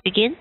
begin.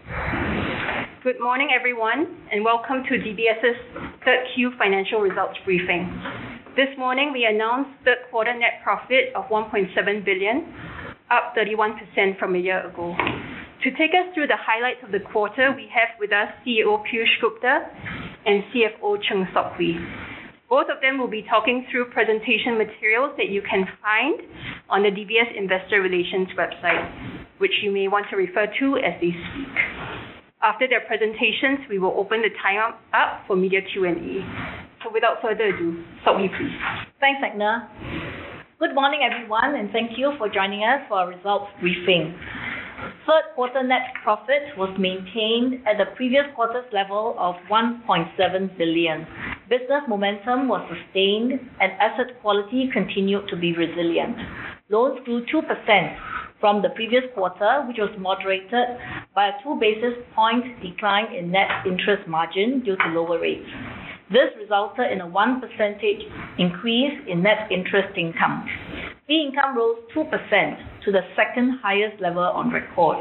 Good morning, everyone, and welcome to DBS's third Q financial results briefing. This morning, we announced third quarter net profit of 1.7 billion, up 31% from a year ago. To take us through the highlights of the quarter, we have with us CEO Piyush Gupta and CFO Chng Sok Hui. Both of them will be talking through presentation materials that you can find on the DBS Investor Relations website, which you may want to refer to as they speak. After their presentations, we will open the time up for media Q&A. So without further ado, Sok Hui, please. Thanks, Agna. Good morning, everyone, and thank you for joining us for our results briefing. Third quarter net profit was maintained at the previous quarter's level of 1.7 billion. Business momentum was sustained and asset quality continued to be resilient. Loans grew 2% from the previous quarter, which was moderated by a 2 basis point decline in net interest margin due to lower rates. This resulted in a 1% increase in net interest income. Fee income rose 2% to the second highest level on record.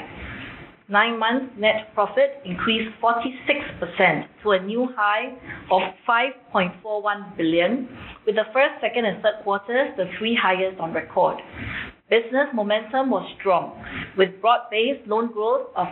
9 months net profit increased 46% to a new high of 5.41 billion, with the first, second and third quarters the three highest on record. Business momentum was strong, with broad-based loan growth of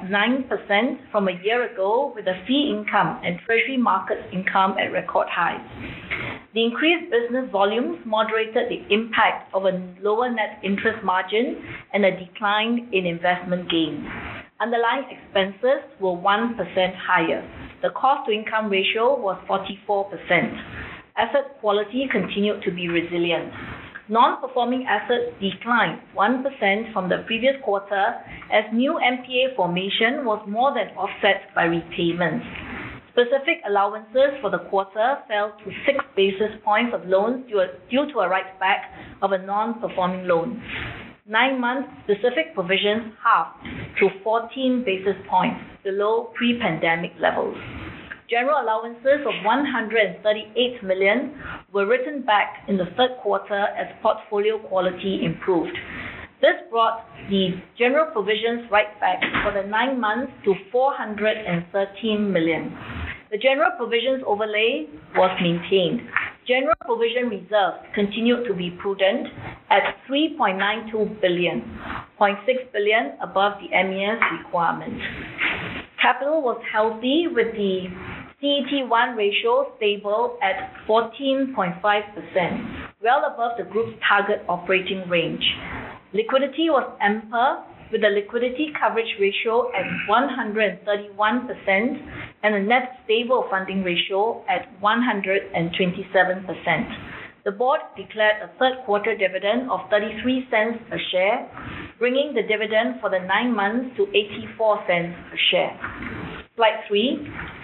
9% from a year ago, with the fee income and treasury markets income at record highs. The increased business volumes moderated the impact of a lower net interest margin and a decline in investment gains. Underlying expenses were 1% higher. The cost-to-income ratio was 44%. Asset quality continued to be resilient. Non-performing assets declined 1% from the previous quarter as new NPA formation was more than offset by repayments. Specific allowances for the quarter fell to 6 basis points of loans due to a write-back of a non-performing loan. 9 months specific provisions halved to 14 basis points, below pre-pandemic levels. General allowances of 138 million were written back in the third quarter as portfolio quality improved. This brought the general provisions write-back for the 9 months to 413 million. The general provisions overlay was maintained. General provision reserves continued to be prudent at 3.92 billion, 0.6 billion above the MAS requirement. Capital was healthy with the CET1 ratio stable at 14.5%, well above the group's target operating range. Liquidity was ample, with the liquidity coverage ratio at 131% and a net stable funding ratio at 127%. The board declared a third quarter dividend of 33 cents a share, bringing the dividend for the 9 months to 84 cents a share. Slide 3.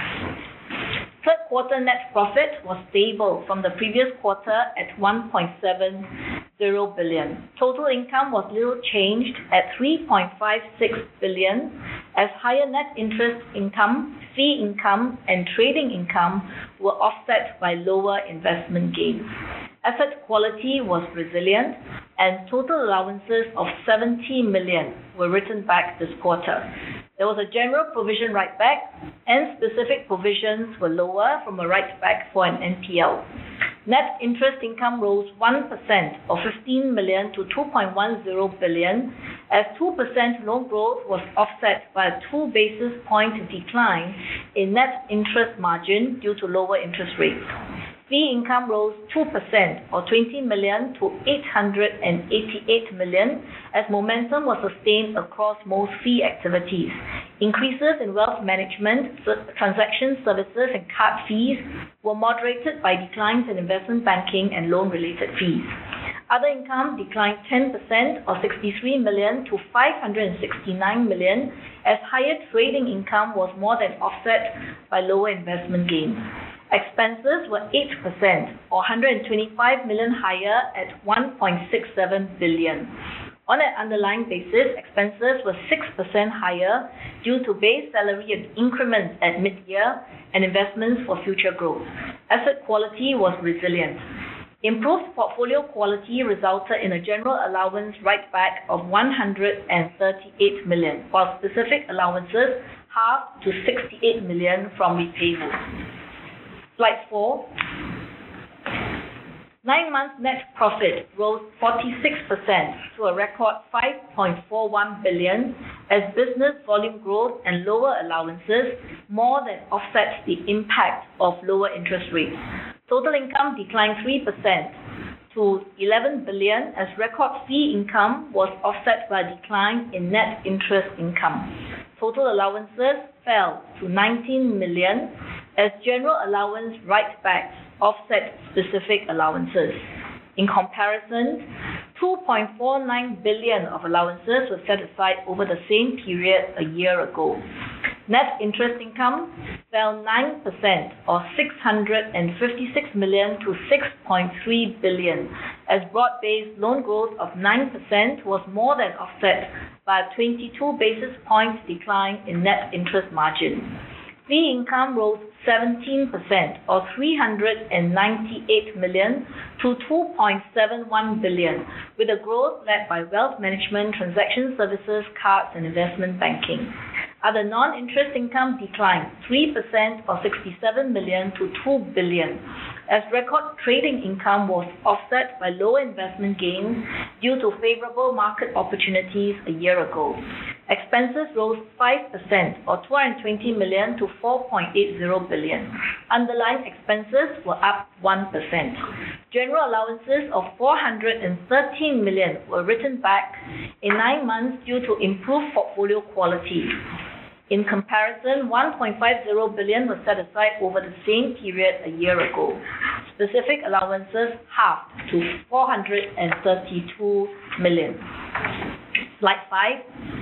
Third quarter net profit was stable from the previous quarter at 1.70 billion. Total income was little changed at 3.56 billion, as higher net interest income, fee income and trading income were offset by lower investment gains. Asset quality was resilient and total allowances of 70 million were written back this quarter. There was a general provision write-back and specific provisions were lower from a write-back for an NPL. Net interest income rose 1% or 15 million to 2.10 billion as 2% loan growth was offset by a 2 basis point decline in net interest margin due to lower interest rates. Fee income rose 2% or 20 million to 888 million as momentum was sustained across most fee activities. Increases in wealth management, transaction services and card fees were moderated by declines in investment banking and loan-related fees. Other income declined 10% or 63 million to 569 million as higher trading income was more than offset by lower investment gains. Expenses were 8% or 125 million higher at 1.67 billion. On an underlying basis, expenses were 6% higher due to base salary and increments at mid-year and investments for future growth. Asset quality was resilient. Improved portfolio quality resulted in a general allowance write-back of 138 million, while specific allowances halved to 68 million from repayments. Slide 4. 9 months net profit rose 46% to a record 5.41 billion as business volume growth and lower allowances more than offset the impact of lower interest rates. Total income declined 3% to 11 billion as record fee income was offset by a decline in net interest income. Total allowances fell to 19 million as general allowance write-backs offset specific allowances. In comparison, 2.49 billion of allowances were set aside over the same period a year ago. Net interest income fell 9% or 656 million to 6.3 billion as broad-based loan growth of 9% was more than offset by a 22 basis points decline in net interest margin. Fee income rose 17% or 398 million to 2.71 billion, with a growth led by wealth management, transaction services, cards and investment banking. Other non-interest income declined 3% or 67 million to 2 billion, as record trading income was offset by low investment gains due to favorable market opportunities a year ago. Expenses rose 5% or 220 million to 4.80 billion. Underlying expenses were up 1%. General allowances of 413 million were written back in 9 months due to improved portfolio quality. In comparison, 1.50 billion was set aside over the same period a year ago. Specific allowances halved to 432 million. Slide 5.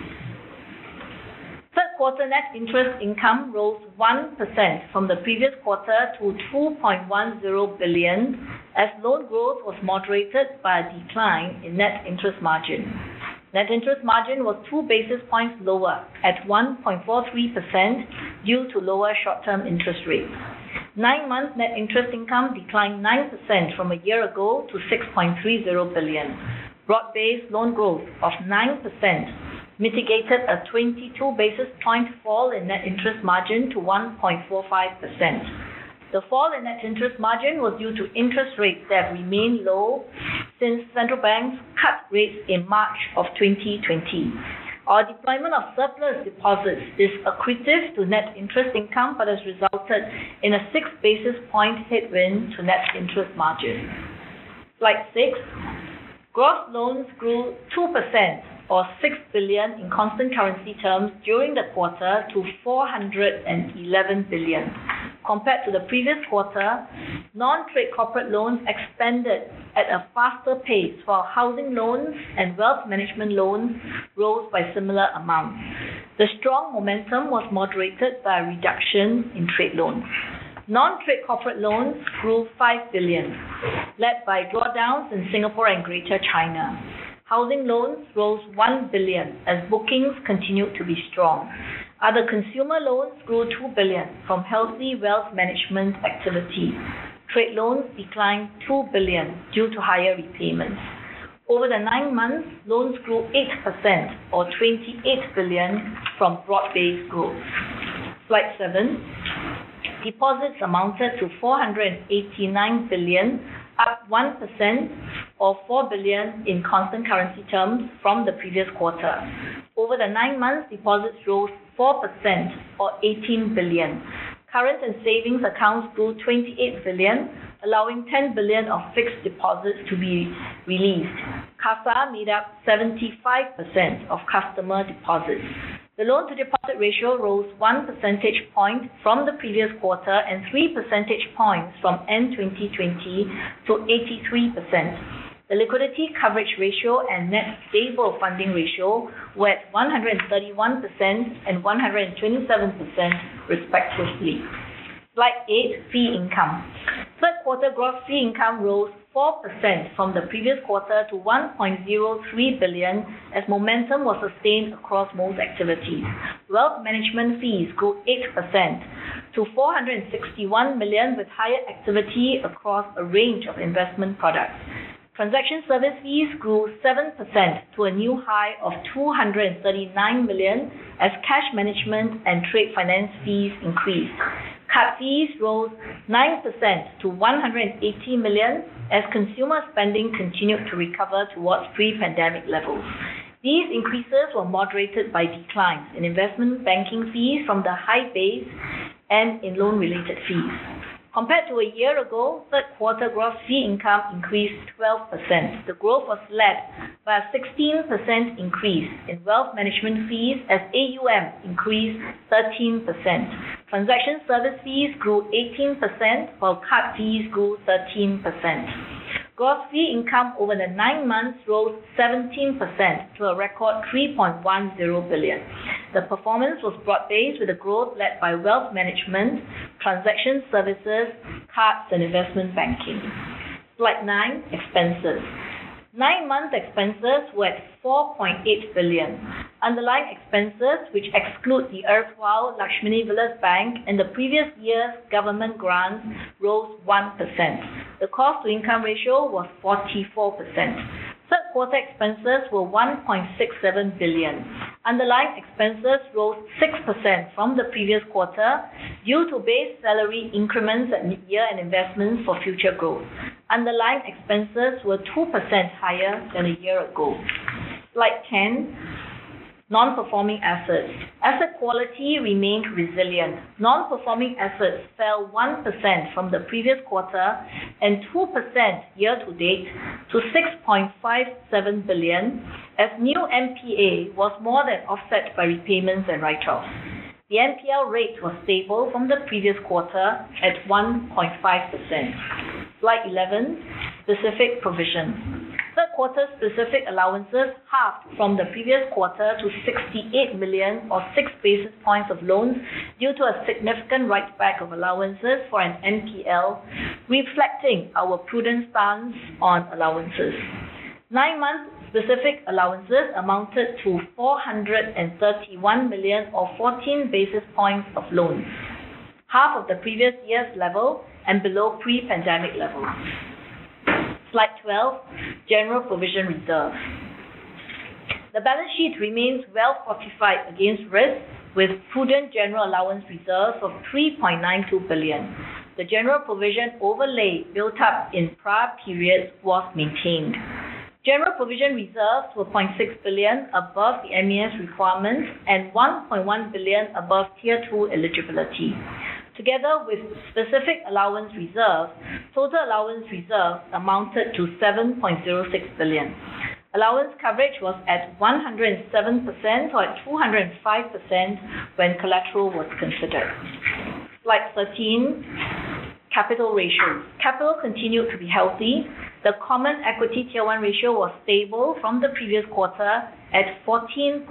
Third quarter net interest income rose 1% from the previous quarter to 2.10 billion as loan growth was moderated by a decline in net interest margin. Net interest margin was 2 basis points lower at 1.43% due to lower short-term interest rates. 9 months net interest income declined 9% from a year ago to 6.30 billion. Broad-based loan growth of 9% mitigated a 22 basis point fall in net interest margin to 1.45%. The fall in net interest margin was due to interest rates that remain low since central banks cut rates in March of 2020. Our deployment of surplus deposits is accretive to net interest income but has resulted in a 6 basis point headwind to net interest margin. Slide 6. Gross loans grew 2% or 6 billion in constant currency terms during the quarter to 411 billion. Compared to the previous quarter, non-trade corporate loans expanded at a faster pace while housing loans and wealth management loans rose by similar amounts. The strong momentum was moderated by a reduction in trade loans. Non-trade corporate loans grew 5 billion, led by drawdowns in Singapore and Greater China. Housing loans rose 1 billion as bookings continued to be strong. Other consumer loans grew 2 billion from healthy wealth management activity. Trade loans declined 2 billion due to higher repayments. Over the 9 months, loans grew 8% or 28 billion from broad-based growth. Slide 7. Deposits amounted to 489 billion, up 1% or 4 billion in constant currency terms from the previous quarter. Over the 9 months, deposits rose 4% or 18 billion. Current and savings accounts grew 28 billion, allowing 10 billion of fixed deposits to be released. CASA made up 75% of customer deposits. The loan-to-deposit ratio rose 1 percentage point from the previous quarter and 3 percentage points from end 2020 to 83%. The liquidity coverage ratio and net stable funding ratio were at 131% and 127% respectively. Slide 8, fee income. Third quarter gross fee income rose 4% from the previous quarter to 1.03 billion as momentum was sustained across most activities. Wealth management fees grew 8% to 461 million with higher activity across a range of investment products. Transaction service fees grew 7% to a new high of 239 million as cash management and trade finance fees increased. Card fees rose 9% to 180 million as consumer spending continued to recover towards pre-pandemic levels. These increases were moderated by declines in investment banking fees from the high base and in loan-related fees. Compared to a year ago, third quarter gross fee income increased 12%. The growth was led by a 16% increase in wealth management fees as AUM increased 13%. Transaction service fees grew 18%, while card fees grew 13%. Gross fee income over the 9 months rose 17% to a record 3.10 billion. The performance was broad-based with the growth led by wealth management, transaction services, cards and investment banking. Slide 9, expenses. 9-month expenses were at 4.8 billion. Underlying expenses, which exclude the erstwhile Lakshmini Vilas Bank and the previous year's government grants, rose 1%. The cost-to-income ratio was 44%. Third quarter expenses were 1.67 billion. Underlying expenses rose 6% from the previous quarter due to base salary increments at mid-year and investments for future growth. Underlying expenses were 2% higher than a year ago. Slide 10. Non-performing assets. Asset quality remained resilient. Non-performing assets fell 1% from the previous quarter and 2% year-to-date to 6.57 billion as new NPA was more than offset by repayments and write-offs. The NPL rate was stable from the previous quarter at 1.5%. Slide 11. Specific provisions. Third quarter specific allowances halved from the previous quarter to 68 million or 6 basis points of loans due to a significant write-back of allowances for an NPL, reflecting our prudent stance on allowances. 9-month specific allowances amounted to 431 million or 14 basis points of loans, half of the previous year's level and below pre-pandemic levels. Slide 12, General Provision Reserve. The balance sheet remains well fortified against risk with prudent general allowance reserves of 3.92 billion. The general provision overlay built up in prior periods was maintained. General provision reserves were 0.6 billion above the MES requirements and 1.1 billion above Tier 2 eligibility. Together with specific allowance reserves, total allowance reserves amounted to 7.06 billion. Allowance coverage was at 107% or at 205% when collateral was considered. Slide 13, capital ratios. Capital continued to be healthy. The Common Equity Tier 1 ratio was stable from the previous quarter at 14.5%,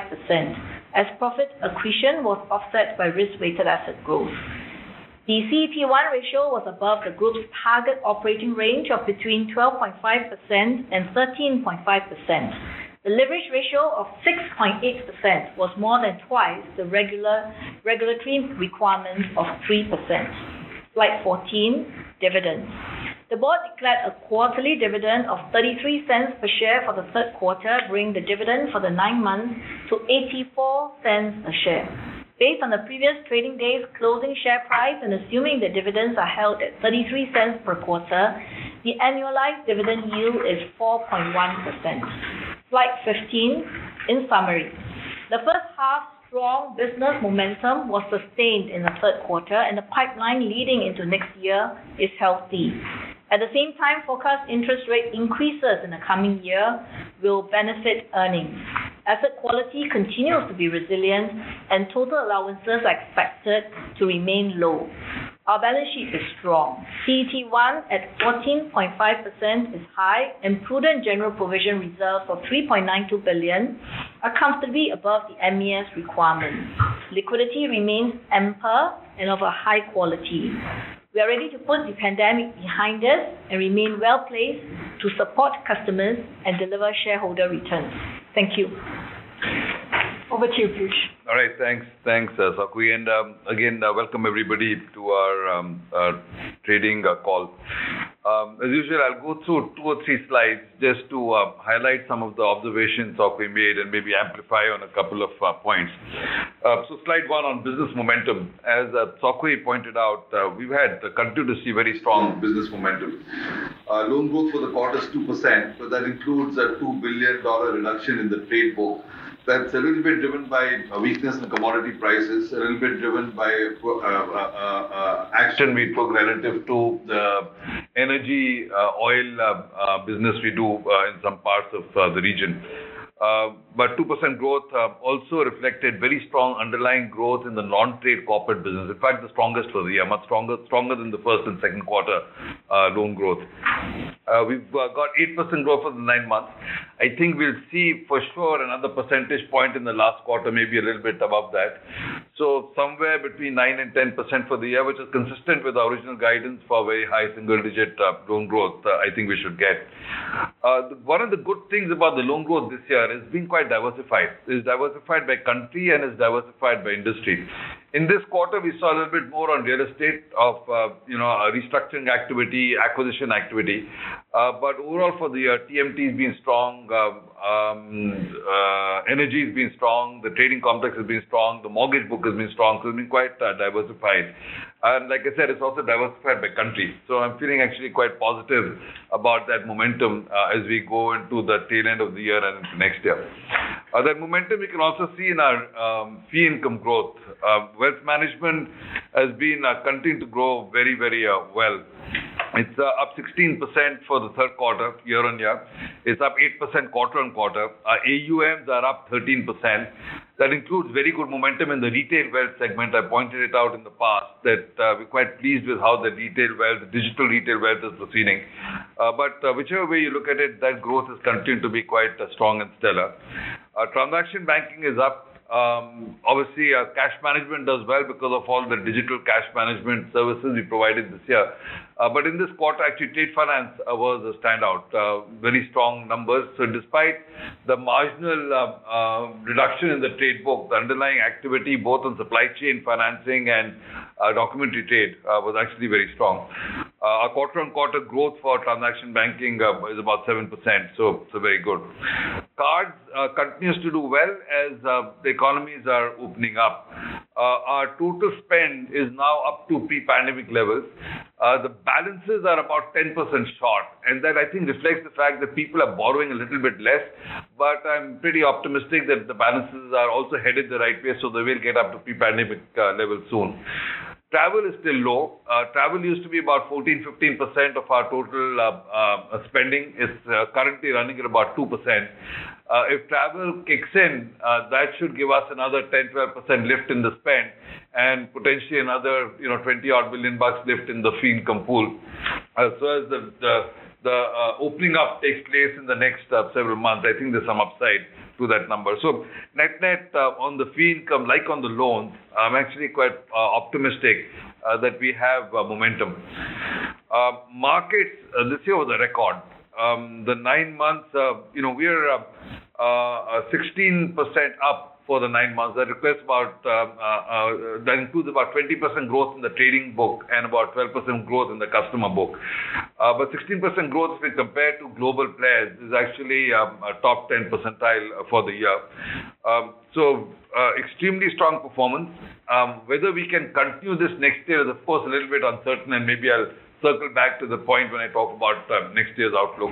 as profit accretion was offset by risk-weighted asset growth. The CET1 ratio was above the group's target operating range of between 12.5% and 13.5%. The leverage ratio of 6.8% was more than twice the regulatory requirement of 3%. Slide 14, dividends. The board declared a quarterly dividend of 33 cents per share for the third quarter, bringing the dividend for the 9 months to 84 cents a share. Based on the previous trading day's closing share price and assuming the dividends are held at 33 cents per quarter, the annualized dividend yield is 4.1%. Slide 15, in summary. The first half strong business momentum was sustained in the third quarter and the pipeline leading into next year is healthy. At the same time, forecast interest rate increases in the coming year will benefit earnings. Asset quality continues to be resilient and total allowances are expected to remain low. Our balance sheet is strong. CET1 at 14.5% is high and prudent general provision reserves of 3.92 billion are comfortably above the MES requirement. Liquidity remains ample and of a high quality. We are ready to put the pandemic behind us and remain well placed to support customers and deliver shareholder returns. Thank you. Over to you, Piyush. All right, thanks, Sakwi, and again, welcome everybody to our trading call. As usual, I'll go through 2 or 3 slides just to highlight some of the observations Sakwi made and maybe amplify on a couple of points. So slide 1 on business momentum. As Sakwi pointed out, we've continued to see very strong business momentum. Loan growth for the quarter is 2%, so that includes a $2 billion reduction in the trade book. That's a little bit driven by weakness in commodity prices, a little bit driven by action we took relative to the energy oil business we do in some parts of the region. But 2% growth also reflected very strong underlying growth in the non-trade corporate business. In fact, the strongest for the year, much stronger than the first and second quarter loan growth. We've got 8% growth for the 9 months. I think we'll see for sure another percentage point in the last quarter, maybe a little bit above that. So somewhere between 9 and 10% for the year, which is consistent with the original guidance for very high single-digit loan growth. I think we should get. One of the good things about the loan growth this year is being quite diversified. It's diversified by country and it's diversified by industry. In this quarter, we saw a little bit more on real estate of, restructuring activity, acquisition activity. But overall for the year, TMT has been strong, energy has been strong, the trading complex has been strong, the mortgage book has been strong, so it's been quite diversified. And like I said, it's also diversified by country. So I'm feeling actually quite positive about that momentum as we go into the tail end of the year and into next year. That momentum we can also see in our fee income growth. Wealth management has been continuing to grow very, very well. It's up 16% for the third quarter, year on year. It's up 8% quarter on quarter. Our AUMs are up 13%. That includes very good momentum in the retail wealth segment. I pointed it out in the past that we're quite pleased with how the retail wealth, the digital retail wealth is proceeding. But whichever way you look at it, that growth has continued to be quite strong and stellar. Transaction banking is up. Obviously, cash management does well because of all the digital cash management services we provided this year. But in this quarter, actually, trade finance was a standout. Very strong numbers. So despite the marginal reduction in the trade book, the underlying activity both on supply chain financing and documentary trade was actually very strong. Our quarter-on-quarter growth for transaction banking is about 7%, so very good. Cards continues to do well as the economies are opening up. Our total spend is now up to pre-pandemic levels. The balances are about 10% short, and that I think reflects the fact that people are borrowing a little bit less, but I'm pretty optimistic that the balances are also headed the right way, so they will get up to pre-pandemic levels soon. Travel is still low. Travel used to be about 14-15% of our total spending. It's currently running at about 2%. If travel kicks in, that should give us another 10-12% lift in the spend and potentially another 20-odd billion bucks lift in the fee income pool. So as the opening up takes place in the next several months, I think there's some upside to that number. So net on the fee income, like on the loans, I'm actually quite optimistic that we have momentum. Markets this year was a record. The 9 months, we're 16% up for the 9 months. That includes about 20% growth in the trading book and about 12% growth in the customer book. But 16% growth, if we compare to global players, is actually a top 10 percentile for the year. So extremely strong performance. Whether we can continue this next year is, of course, a little bit uncertain, and maybe I'll circle back to the point when I talk about next year's outlook.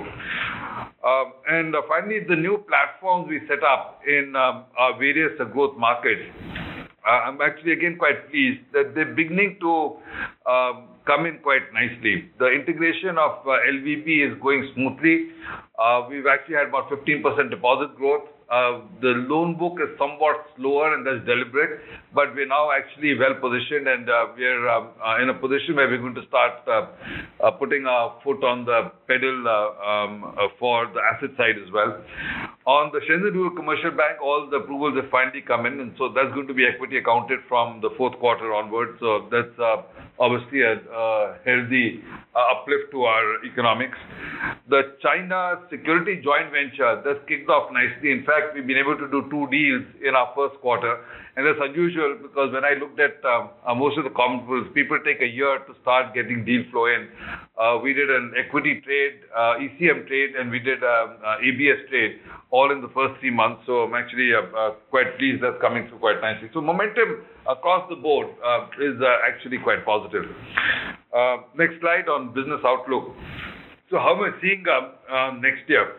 And finally, the new platforms we set up in our various growth markets. I'm actually again quite pleased that they're beginning to come in quite nicely. The integration of LVB is going smoothly. We've actually had about 15% deposit growth. The loan book is somewhat slower, and that's deliberate, but we're now actually well positioned, and we're in a position where we're going to start putting our foot on the pedal for the asset side as well. On the Shenzhen Rural Commercial Bank, all the approvals have finally come in, and so that's going to be equity accounted from the fourth quarter onwards. So that's obviously a healthy uplift to our economics. The China Security Joint Venture that's kicked off nicely. In fact, we've been able to do 2 deals in our first quarter, and that's unusual because when I looked at most of the comparables, people take a year to start getting deal flow in. We did an equity trade, ECM trade, and we did ABS trade all in the first 3 months. So I'm actually quite pleased that's coming through quite nicely. So momentum across the board is actually quite positive. Next slide on business outlook. So how am I seeing next year?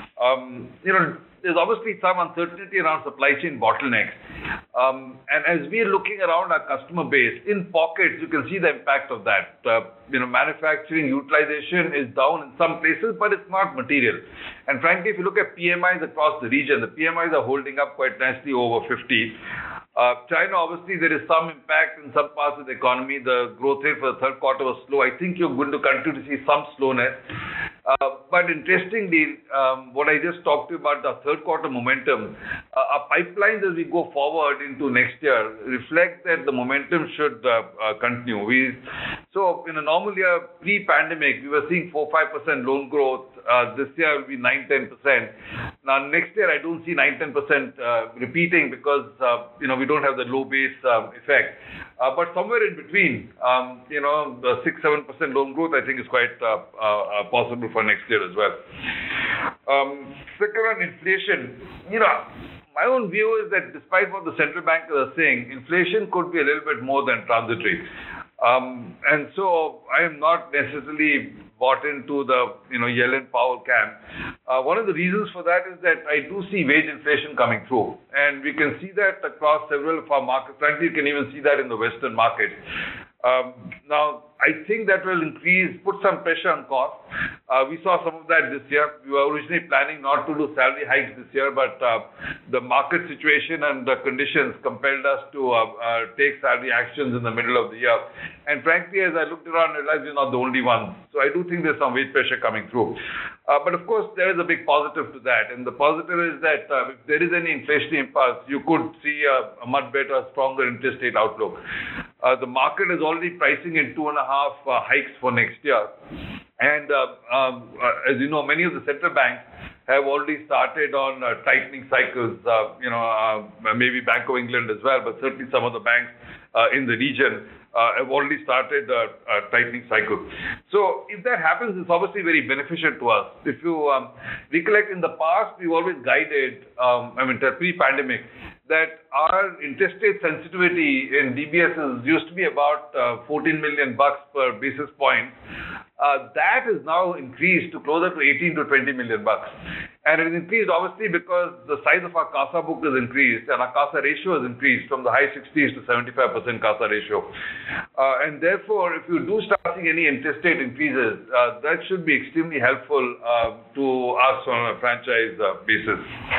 There's obviously some uncertainty around supply chain bottlenecks. And as we're looking around our customer base, in pockets, you can see the impact of that. Manufacturing utilization is down in some places, but it's not material. And frankly, if you look at PMIs across the region, the PMIs are holding up quite nicely over 50. China, obviously, there is some impact in some parts of the economy. The growth rate for the third quarter was slow. I think you're going to continue to see some slowness. But interestingly, what I just talked to you about the third quarter momentum, our pipelines as we go forward into next year reflect that the momentum should continue. So in a normal year, pre-pandemic, we were seeing 4-5% loan growth. This year will be 9-10%. Now next year, I don't see 9-10% repeating because we don't have the low base effect. But somewhere in between, the 6-7% loan growth, I think is quite possible for next year as well. Second on inflation, my own view is that despite what the central bankers are saying, inflation could be a little bit more than transitory. And so I am not necessarily bought into the Yellen Powell camp. One of the reasons for that is that I do see wage inflation coming through, and we can see that across several of our markets. Frankly, you can even see that in the Western market. Now, I think that will put some pressure on costs. We saw some of that this year. We were originally planning not to do salary hikes this year, but the market situation and the conditions compelled us to take salary actions in the middle of the year. And frankly, as I looked around, I realized we're not the only ones. So I do think there's some wage pressure coming through. But of course, there is a big positive to that. And the positive is that if there is any inflationary impulse, you could see a much better, stronger interest rate outlook. The market is already pricing in 2.5 hikes for next year. And as you know, many of the central banks have already started on tightening cycles, maybe Bank of England as well, but certainly some of the banks in the region have already started a tightening cycle. So if that happens, it's obviously very beneficial to us. If you recollect, in the past, we've always guided, pre-pandemic, that our interest rate sensitivity in DBS used to be about $14 million per basis point. That is now increased to closer to 18 to 20 million bucks. And it increased obviously because the size of our CASA book has increased and our CASA ratio has increased from the high 60s to 75% CASA ratio. And therefore, if you do start seeing any interest rate increases, that should be extremely helpful to us on a franchise basis.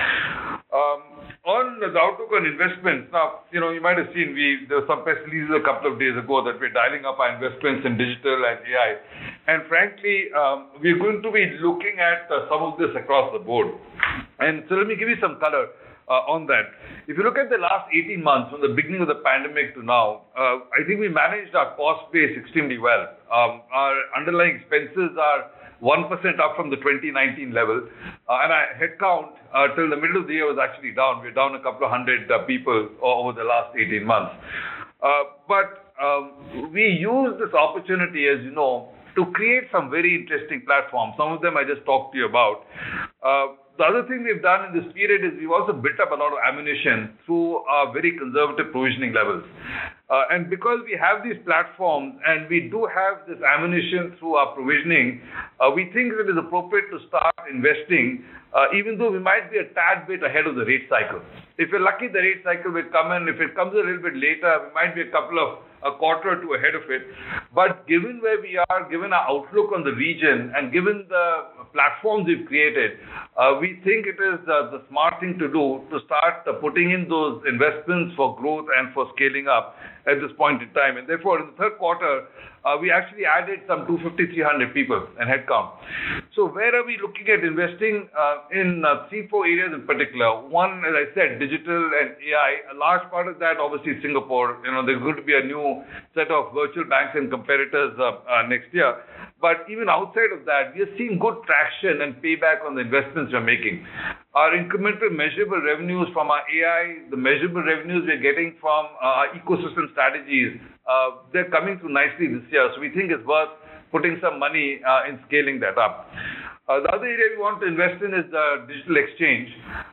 On the outlook on investments, now, you might have seen there were some press releases a couple of days ago that we're dialing up our investments in digital and AI. And frankly, we're going to be looking at some of this across the board. And so let me give you some color on that. If you look at the last 18 months, from the beginning of the pandemic to now, I think we managed our cost base extremely well. Our underlying expenses are 1% up from the 2019 level. And our headcount till the middle of the year was actually down. We're down a couple of hundred people over the last 18 months. But we use this opportunity, as you know, to create some very interesting platforms. Some of them I just talked to you about. The other thing we've done in this period is we've also built up a lot of ammunition through our very conservative provisioning levels. And because we have these platforms and we do have this ammunition through our provisioning, we think that it is appropriate to start investing, even though we might be a tad bit ahead of the rate cycle. If we're lucky, the rate cycle will come in. If it comes a little bit later, we might be a quarter or two ahead of it. But given where we are, given our outlook on the region, and given the platforms we've created, we think it is the smart thing to do to start putting in those investments for growth and for scaling up at this point in time. And therefore, in the third quarter, we actually added some 250-300 people and headcount. So where are we looking at investing? In 3-4 areas in particular. One, as I said, digital and AI. A large part of that, obviously, Singapore. There's going to be a new set of virtual banks and competitors next year. But even outside of that, we are seeing good traction and payback on the investments we're making. Our incremental measurable revenues from our AI, the measurable revenues we're getting from our ecosystem strategies, they're coming through nicely this year. So we think it's worth putting some money in scaling that up. The other area we want to invest in is the digital exchange.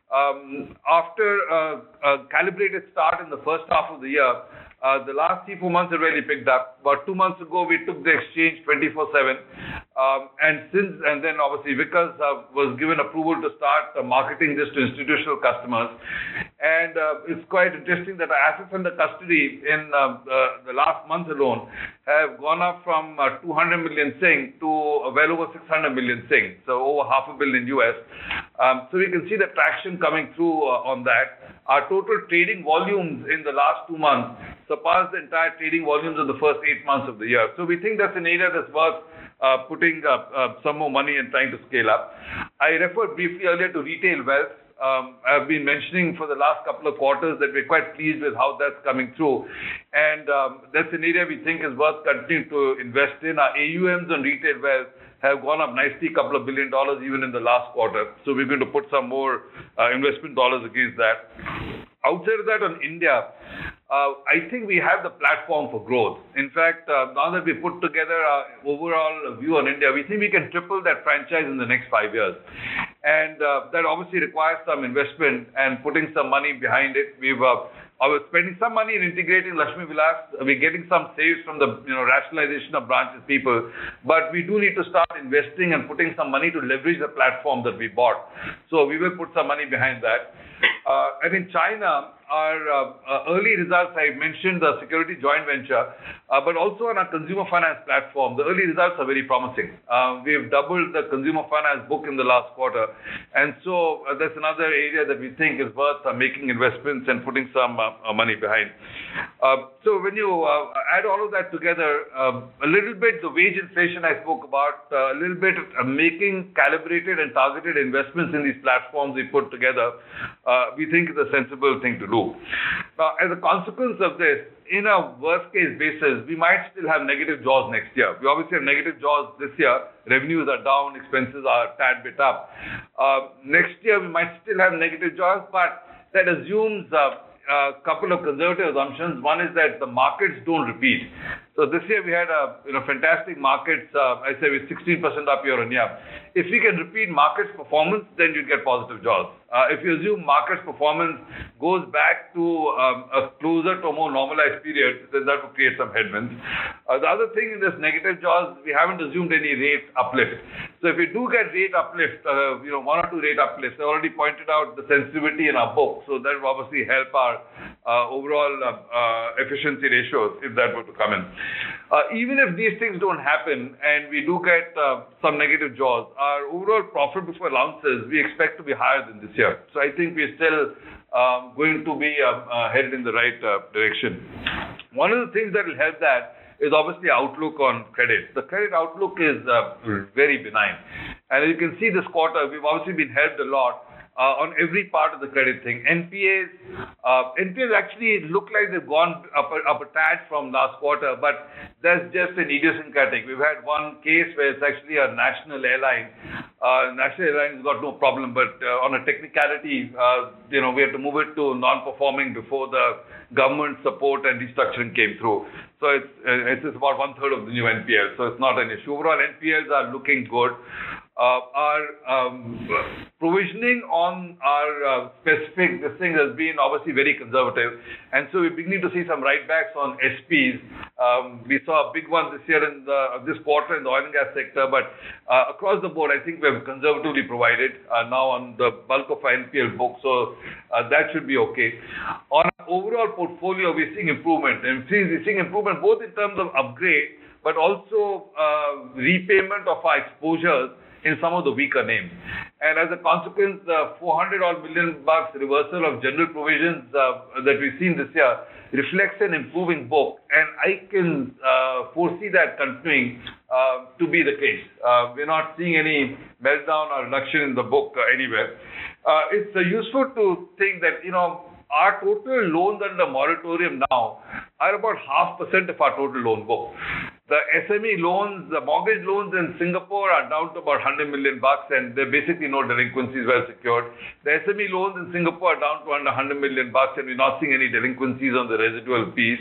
After a calibrated start in the first half of the year, the last 3-4 months have really picked up. About 2 months ago, we took the exchange 24/7. And then obviously Vikas was given approval to start marketing this to institutional customers. And it's quite interesting that our assets under custody in the last month alone have gone up from 200 million Sing to well over 600 million Sing, so over $500 million US. So we can see the traction coming through on that. Our total trading volumes in the last 2 months surpassed the entire trading volumes of the first 8 months of the year. So we think that's an area that's worth putting some more money and trying to scale up. I referred briefly earlier to retail wealth. I've been mentioning for the last couple of quarters that we're quite pleased with how that's coming through. And that's an area we think is worth continuing to invest in. Our AUMs on retail wealth have gone up nicely, $2 billion even in the last quarter. So we're going to put some more investment dollars against that. Outside of that, on India, I think we have the platform for growth. In fact, now that we put together our overall view on India, we think we can triple that franchise in the next 5 years. And that obviously requires some investment and putting some money behind it. I was spending some money in integrating Lakshmi Vilas. We're getting some saves from the rationalization of branches people, but we do need to start investing and putting some money to leverage the platform that we bought. So we will put some money behind that. And in China, our early results, I mentioned the security joint venture, but also on our consumer finance platform, the early results are very promising. We've doubled the consumer finance book in the last quarter. And so that's another area that we think is worth making investments and putting some money behind. So when you add all of that together, a little bit the wage inflation I spoke about, a little bit making calibrated and targeted investments in these platforms we put together, we think is a sensible thing to do. Now, as a consequence of this, in a worst case basis, we might still have negative jaws next year. We obviously have negative jaws this year. Revenues are down, expenses are a tad bit up. Next year, we might still have negative jaws, but that assumes a couple of conservative assumptions. One is that the markets don't repeat. So this year we had fantastic markets. I say with 16% up year on year. If we can repeat markets performance, then you get positive jaws. If you assume markets performance goes back to a closer to a more normalized period, then that will create some headwinds. The other thing in this negative jaws, we haven't assumed any rate uplift. So if we do get rate uplift, 1 or 2 rate uplifts, I already pointed out the sensitivity in our book. So that will obviously help our overall efficiency ratios if that were to come in. Even if these things don't happen and we do get some negative jaws, our overall profit before allowances, we expect to be higher than this year. So I think we're still going to be headed in the right direction. One of the things that will help that is obviously outlook on credit. The credit outlook is very benign. And as you can see this quarter, we've obviously been helped a lot on every part of the credit thing. NPAs actually look like they've gone up a tad from last quarter, but that's just an idiosyncratic. We've had one case where it's actually a national airline. National Airlines got no problem, but on a technicality, we had to move it to non-performing before the government support and restructuring came through. So it's about 1/3 of the new NPL. So it's not an issue. Overall, NPLs are looking good. Our provisioning on our specific this thing has been obviously very conservative, and so we're beginning to see some write-backs on SPs. We saw a big one this year in this quarter in the oil and gas sector, but across the board, I think we have conservatively provided now on the bulk of our NPL book, so that should be okay. On our overall portfolio, we're seeing improvement, and we're seeing improvement both in terms of upgrade, but also repayment of our exposures in some of the weaker names. And as a consequence, the 400 odd million bucks reversal of general provisions that we've seen this year reflects an improving book, and I can foresee that continuing to be the case. We're not seeing any meltdown or reduction in the book anywhere. It's useful to think that, our total loans under moratorium now are about 0.5% of our total loan book. The SME loans, the mortgage loans in Singapore are down to about 100 million bucks, and there are basically no delinquencies well secured. The SME loans in Singapore are down to under 100 million bucks, and we're not seeing any delinquencies on the residual piece.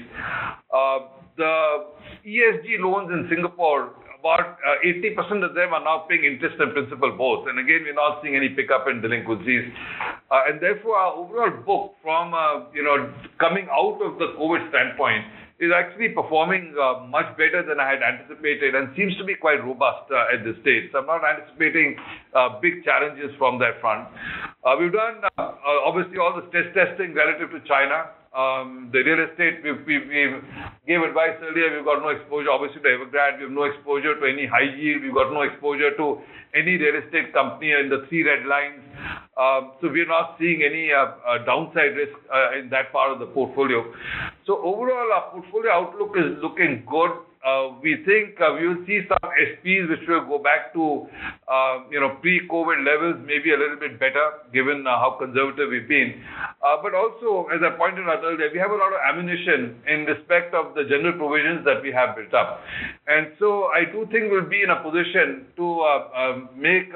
The ESG loans in Singapore, about 80% of them are now paying interest and principal both. And again, we're not seeing any pickup in delinquencies. And therefore, our overall book from, coming out of the COVID standpoint is actually performing much better than I had anticipated and seems to be quite robust at this stage. So I'm not anticipating big challenges from that front. We've done, obviously, all the stress testing relative to China. The real estate, we gave advice earlier, we've got no exposure, obviously, to Evergrande. We have no exposure to any high yield. We've got no exposure to any real estate company in the 3 red lines. So we're not seeing any downside risk in that part of the portfolio. So overall, our portfolio outlook is looking good. We think we will see some SPs which will go back to, pre-COVID levels, maybe a little bit better, given how conservative we've been. But also, as I pointed out earlier, we have a lot of ammunition in respect of the general provisions that we have built up. And so I do think we'll be in a position to make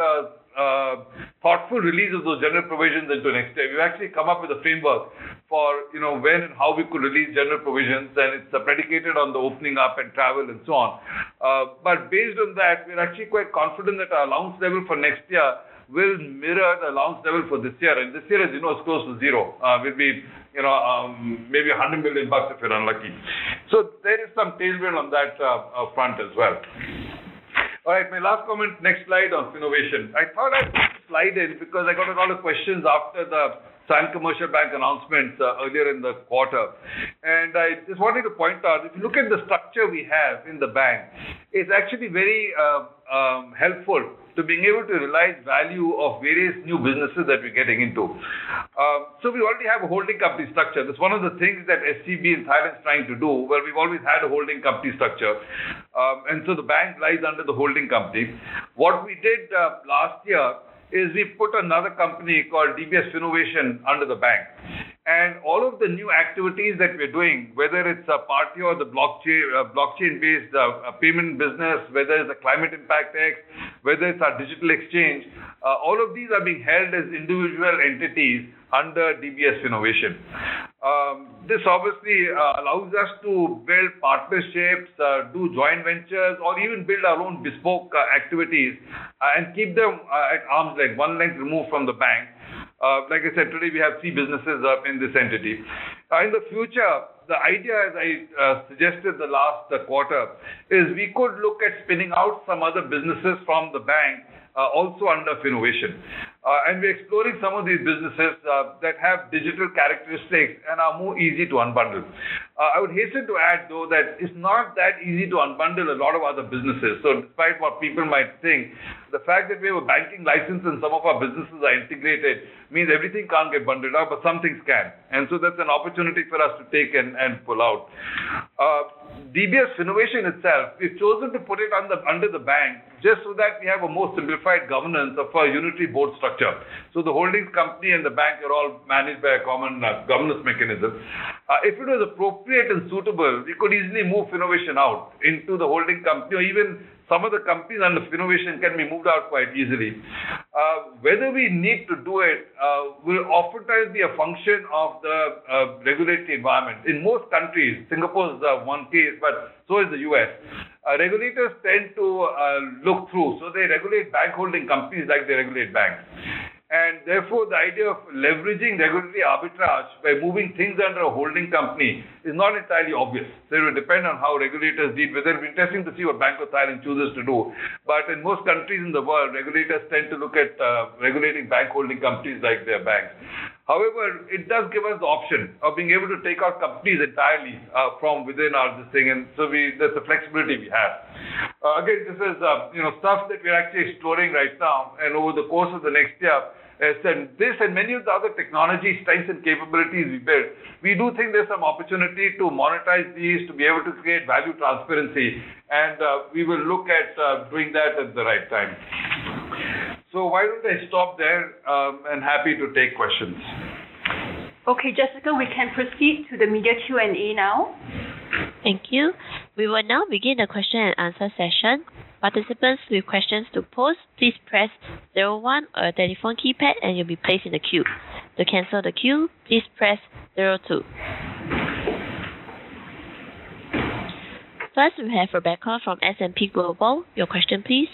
thoughtful release of those general provisions into next year. We've actually come up with a framework for, when and how we could release general provisions, and it's predicated on the opening up and travel and so on. But based on that, we're actually quite confident that our allowance level for next year will mirror the allowance level for this year. And this year, as you know, is close to zero. Will be, maybe 100 million bucks if we're unlucky. So there is some tailwind on that front as well. All right, my last comment, next slide on Finovation. I thought I'd put the slide in because I got a lot of questions after the Siam Commercial Bank announcements earlier in the quarter. And I just wanted to point out, if you look at the structure we have in the bank, it's actually very helpful to being able to realize value of various new businesses that we're getting into. So we already have a holding company structure. That's one of the things that SCB in Thailand is trying to do. Well, we've always had a holding company structure. And so the bank lies under the holding company. What we did last year is we put another company called DBS Finovation under the bank. And all of the new activities that we're doing, whether it's a Partior or the blockchain-based payment business, whether it's a Climate Impact X, whether it's our digital exchange, all of these are being held as individual entities under DBS Finovation. This obviously allows us to build partnerships, do joint ventures, or even build our own bespoke activities and keep them at arm's length, one length removed from the bank. Like I said, today we have 3 businesses in this entity. In the future, the idea, as I suggested the last quarter, is we could look at spinning out some other businesses from the bank also under Finovation. And we're exploring some of these businesses that have digital characteristics and are more easy to unbundle. I would hasten to add, though, that it's not that easy to unbundle a lot of other businesses. So despite what people might think, the fact that we have a banking license and some of our businesses are integrated means everything can't get bundled out, but some things can. And so that's an opportunity for us to take and pull out. DBS Finovation itself, we've chosen to put it under the bank just so that we have a more simplified governance of a unitary board structure. So the holdings company and the bank are all managed by a common governance mechanism. If it was appropriate and suitable, we could easily move Finovation out into the holding company, or even some of the companies under Finovation can be moved out quite easily. Whether we need to do it will oftentimes be a function of the regulatory environment. In most countries, Singapore is one case, but so is the US. Regulators tend to look through. So they regulate bank holding companies like they regulate banks. And therefore, the idea of leveraging regulatory arbitrage by moving things under a holding company is not entirely obvious. So it will depend on how regulators deal with it. It'll be interesting to see what Bank of Thailand chooses to do. But in most countries in the world, regulators tend to look at regulating bank holding companies like their banks. However, it does give us the option of being able to take out companies entirely from within our this thing, and so that's the flexibility we have. Again, this is stuff that we're actually exploring right now, and over the course of the next year. And this and many of the other technology strengths and capabilities we built, we do think there's some opportunity to monetize these, to be able to create value transparency, and we will look at doing that at the right time. So why don't I stop there, and happy to take questions. Okay, Jessica, we can proceed to the media Q&A now. Thank you. We will now begin the question and answer session. Participants with questions to pose, please press 01 on your telephone keypad and you'll be placed in the queue. To cancel the queue, please press 02. First, we have Rebecca from S&P Global. Your question, please.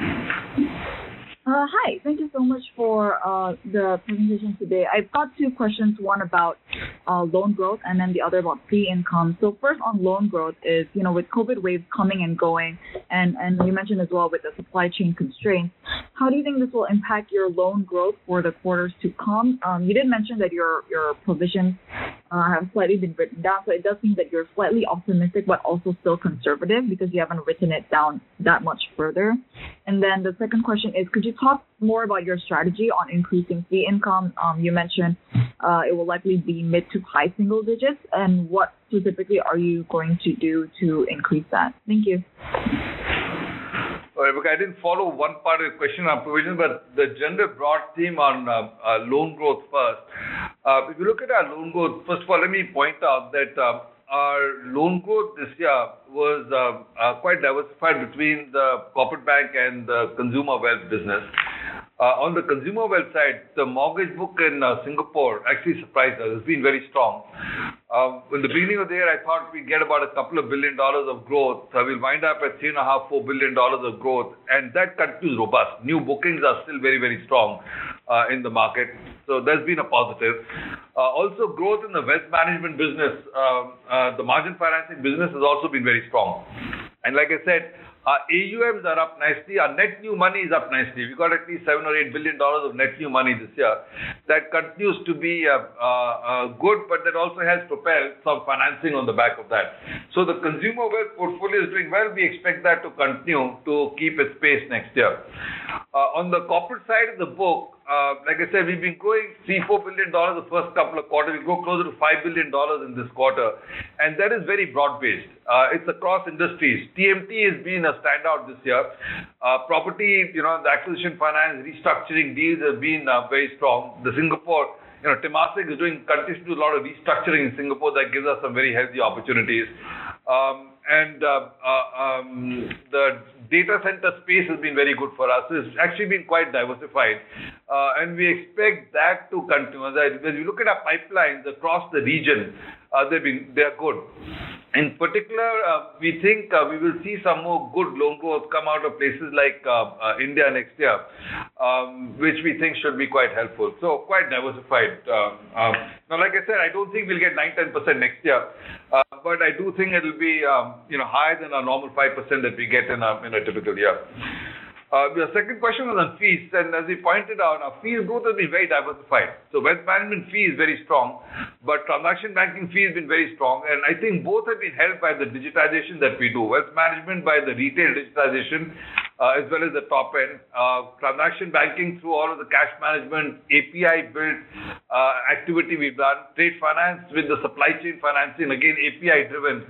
Hi, thank you so much for the presentation today. I've got two questions, one about loan growth and then the other about fee income. So first on loan growth is, with COVID waves coming and going, and you mentioned as well with the supply chain constraints, how do you think this will impact your loan growth for the quarters to come? You did mention that your provisions have slightly been written down, so it does seem that you're slightly optimistic but also still conservative because you haven't written it down that much further. And then the second question is, could you talk more about your strategy on increasing fee income? You mentioned it will likely be mid to high single digits, and what specifically are you going to do to increase that? Thank you. All right, Rebecca, I didn't follow one part of the question on provision, but the general broad theme on loan growth first. If you look at our loan growth, first of all, let me point out that our loan growth this year was quite diversified between the corporate bank and the consumer wealth business. On the consumer wealth side, the mortgage book in Singapore actually surprised us. It's been very strong. In the beginning of the year, I thought we'd get about a couple of $1 billion of growth. We'll wind up at $3.5–4 billion of growth, and that continues robust. New bookings are still very, very strong in the market. So that's been a positive. Also, growth in the wealth management business, the margin financing business has also been very strong. And like I said, our AUMs are up nicely. Our net new money is up nicely. We got at least $7 or $8 billion of net new money this year. That continues to be good, but that also has propelled some financing on the back of that. So the consumer wealth portfolio is doing well. We expect that to continue to keep its pace next year. On the corporate side of the book, like I said, we've been growing $3–4 billion the first couple of quarters. We grow closer to $5 billion in this quarter, and that is very broad-based. It's across industries. TMT has been a standout this year. Property, the acquisition finance, restructuring deals have been very strong. The Singapore, Temasek is continues to do a lot of restructuring in Singapore that gives us some very healthy opportunities. And the data center space has been very good for us. It's actually been quite diversified. And we expect that to continue. As we look at our pipelines across the region, they're good. In particular, we think we will see some more good loan growth come out of places like India next year, which we think should be quite helpful. So quite diversified. Now, like I said, I don't think we'll get 9–10% next year, but I do think it'll be higher than our normal 5% that we get in a typical year. The second question was on fees, and as we pointed out, our fees growth has been very diversified. So wealth management fee is very strong, but transaction banking fee has been very strong, and I think both have been helped by the digitization that we do. Wealth management by the retail digitization, as well as the top end. Transaction banking through all of the cash management, API built activity we've done. Trade finance with the supply chain financing, again API driven,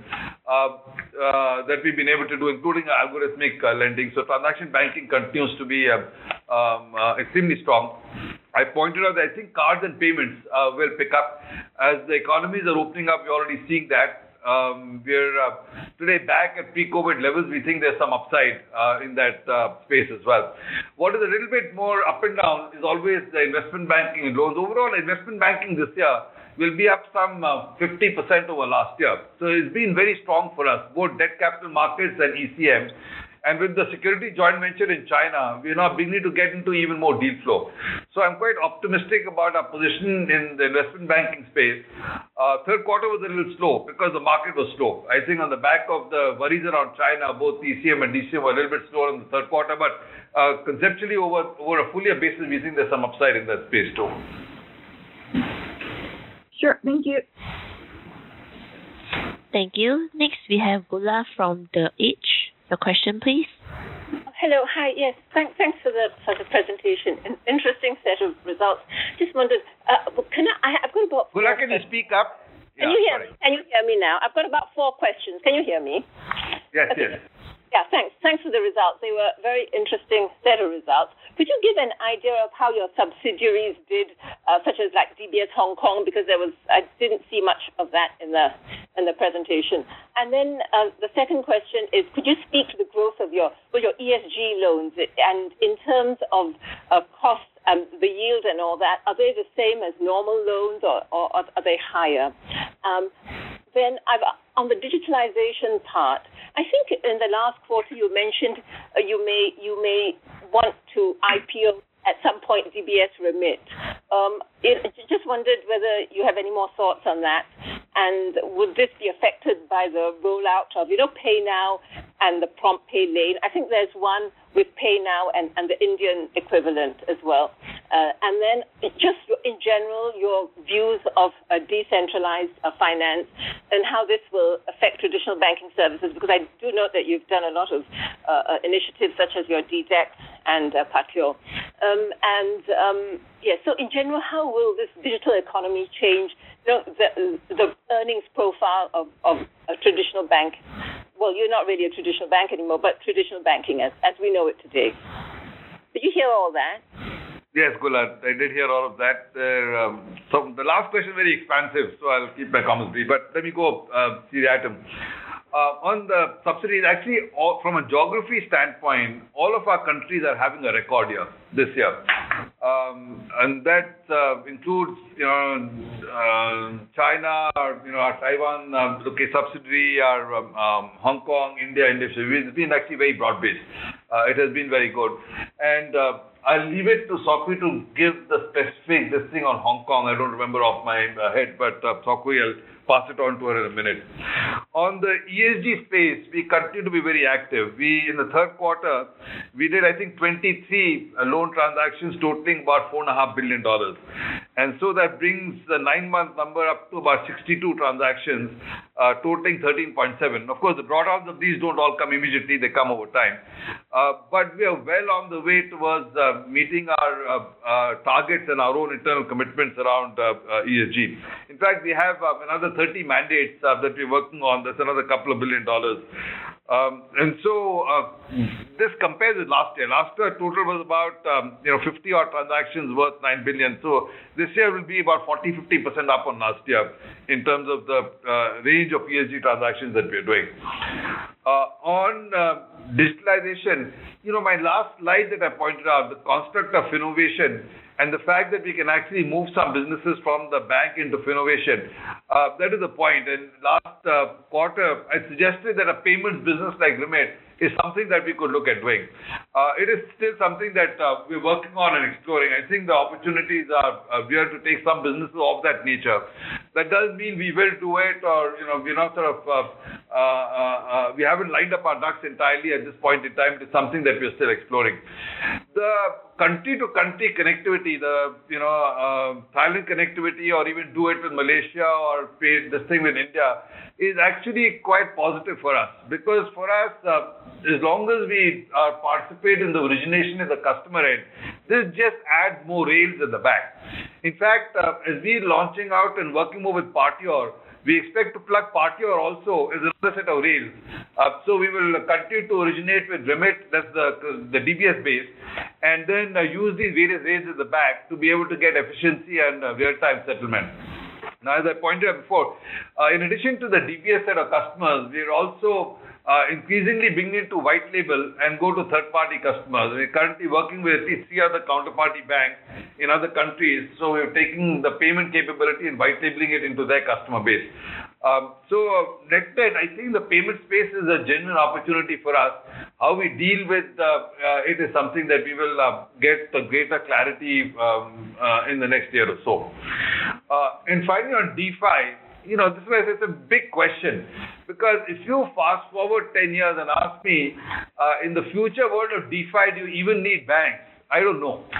that we've been able to do, including algorithmic lending. So transaction banking continues to be extremely strong. I pointed out that I think cards and payments will pick up as the economies are opening up. We're already seeing that. We're today back at pre-COVID levels. We think there's some upside in that space as well. What is a little bit more up and down is always the investment banking and loans. Overall, investment banking this year will be up some 50% over last year. So it's been very strong for us, both debt capital markets and ECM. And with the security joint venture in China, we're now beginning to get into even more deal flow. So I'm quite optimistic about our position in the investment banking space. Third quarter was a little slow because the market was slow. I think on the back of the worries around China, both ECM and DCM were a little bit slower in the third quarter. But conceptually, over a full year basis, we think there's some upside in that space too. Sure, thank you. Thank you. Next, we have Gula from The Age. Your question, please. Hello. Hi. Yes. Thanks for the presentation. An interesting set of results. Just wondered, I've got about. Gula, can you speak up? Can you hear me now? I've got about 4 questions. Can you hear me? Yes. Okay. Yes. Yeah, thanks. Thanks for the results. They were a very interesting set of results. Could you give an idea of how your subsidiaries did, such as like DBS Hong Kong, because I didn't see much of that in the presentation. And then the second question is, could you speak to the growth of your ESG loans, and in terms of costs and the yield and all that, are they the same as normal loans, or are they higher? Then on the digitalization part, I think in the last quarter you mentioned you may want to IPO at some point DBS Remit. Just wondered whether you have any more thoughts on that, and would this be affected by the rollout of Pay Now and the Prompt Pay lane? I think there's one with Pay Now and the Indian equivalent as well. And then just in general, your views of decentralized finance and how this will affect traditional banking services, because I do note that you've done a lot of initiatives such as your DDEX and Patio. So in general, how will this digital economy change the earnings profile of a traditional bank? Well, you're not really a traditional bank anymore, but traditional banking as we know it today. Did you hear all that? Yes, Gula, I did hear all of that. So the last question very expansive, so I'll keep my comments brief. But let me go seriatim. On the subsidies, actually, from a geography standpoint, all of our countries are having a record year this year. And that includes, China, our Taiwan subsidiary, our Hong Kong, India. It's been actually very broad-based. It has been very good. And I'll leave it to Sok Hui to give the specific thing on Hong Kong. I don't remember off my head, but Sok Hui, I'll pass it on to her in a minute. On the ESG space, we continue to be very active. In the third quarter, we did, I think, 23 loan transactions totaling about $4.5 billion. And so that brings the 9-month number up to about 62 transactions, totaling 13.7. Of course, the drawdowns of these don't all come immediately, they come over time. But we are well on the way towards meeting our targets and our own internal commitments around ESG. In fact, we have another 30 mandates that we're working on. That's another couple of $1 billion. And so this compares with last year. Last year, total was about 50-odd transactions worth 9 billion. So this year will be about 40-50% up on last year in terms of the range of ESG transactions that we're doing. On digitalization, my last slide that I pointed out, the construct of innovation and the fact that we can actually move some businesses from the bank into innovation, that is the point. And last quarter, I suggested that a payments business like Remit is something that we could look at doing. It is still something that we're working on and exploring. I think the opportunities are we have to take some businesses of that nature. That doesn't mean we will do it, or we're not we haven't lined up our ducks entirely at this point in time. It's something that we're still exploring. The country-to-country connectivity, the Thailand connectivity, or even do it with Malaysia or pay this thing with India, is actually quite positive for us, because for us, as long as we participate in the origination at the customer end, this just adds more rails at the back. In fact, as we're launching out and working more with Partior, we expect to plug Partior also as another set of rails. So we will continue to originate with Remit, that's the DBS base, and then use these various rails at the back to be able to get efficiency and real-time settlement. Now, as I pointed out before, in addition to the DBS set of customers, we are also increasingly beginning to white label and go to third-party customers. We're currently working with at least 3 other counterparty banks in other countries. So we're taking the payment capability and white labeling it into their customer base. So net-net, I think the payment space is a genuine opportunity for us. How we deal with it is something that we will get the greater clarity in the next year or so. And finally, on DeFi, this is where it's a big question, because if you fast forward 10 years and ask me, in the future world of DeFi, do you even need banks? I don't know.